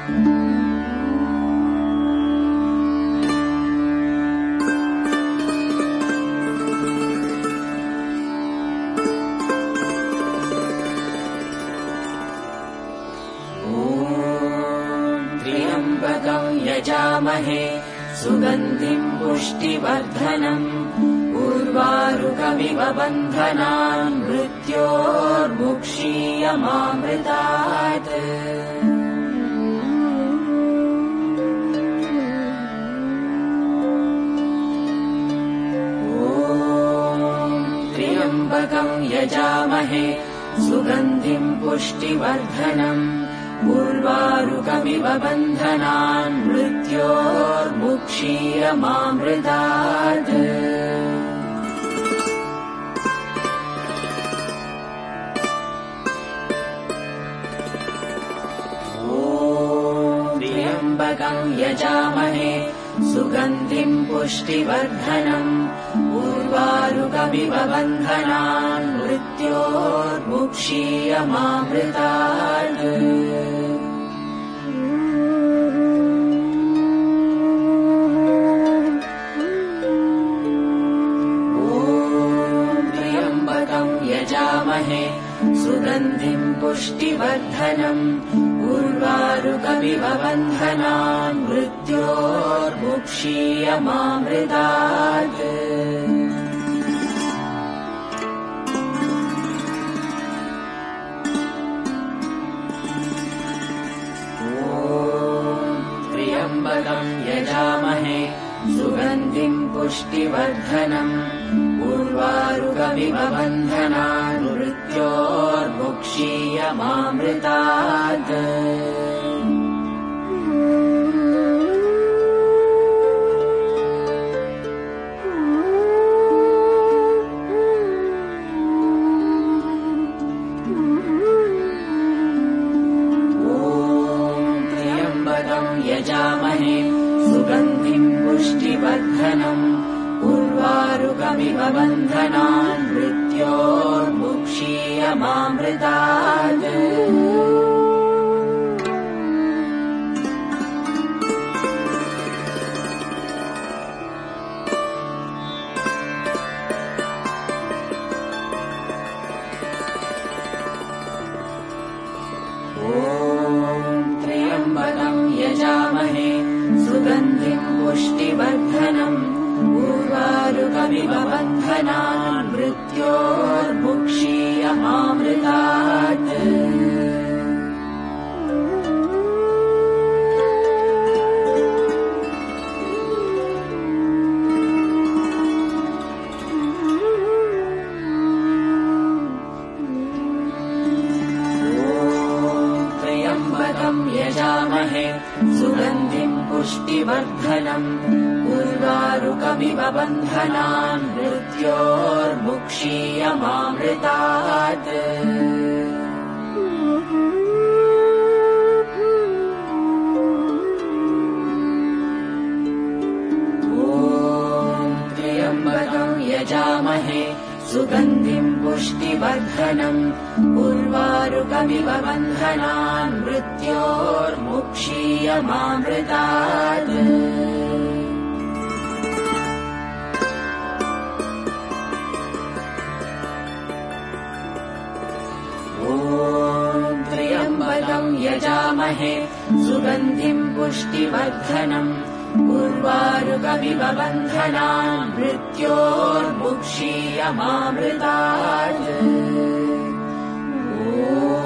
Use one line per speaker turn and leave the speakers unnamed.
यजामहे सुगन्धिम् पुष्टिवर्धनम् उर्वारुकमिव बन्धनान् मृत्योर्मुक्षीयमामृतात् ॐ त्र्यम्बकम् यजामहे सुगन्धिम् पुष्टिवर्धनम् उर्वारुकमिव बन्धनान् मृत्योर्मुक्षीयमामृतात् ॐ त्र्यम्बकम् यजामहे सुगन्धिम् पुष्टिवर्धनम् उर्वारुकमिव बन्धनान् मृत्योर्मुक्षीयमामृतात् यजामहे सुगन्धिम् पुष्टिवर्धनम् उर्वारुकमिव बन्धनान् मृत्योर्मुक्षीयमामृतात् ॐ त्र्यम्बकम् यजामहे सुगन्धिम् पुष्टिवर्धनम् उर्वारुकमिव बन्धनान् मृत्योर्मुक्षीयमामृतात् ॐ त्र्यम्बकम् यजामहे सुगन्धिम् पुष्टिवर्धनम् उर्वारुकमिव बन्धनान् मृत्योर्मुक्षीयमामृतात् ॐ त्र्यम्बकम् यजामहे सुगन्धिम् पुष्टिवर्धनम् उर्वारुकमिव बन्धनान् मृत्योर्मुक्षीयमामृतात् त्र्यम्बकम् यजामहे सुगन्धिम् पुष्टिवर्धनम् उर्वारुकमिव बन्धनान् मृत्योर्मुक्षीयमामृतात् ॐ त्र्यम्बकम् यजामहे सुगन्धिम् पुष्टिवर्धनम् उर्वारुकमिव बन्धनान् मृत्योर्मुक्षीयमामृतात् यजामहे सुगन्धिम् पुष्टिवर्धनम् उर्वारुकमिव बन्धनान् मृत्योर्मुक्षीयमामृतात् ॐ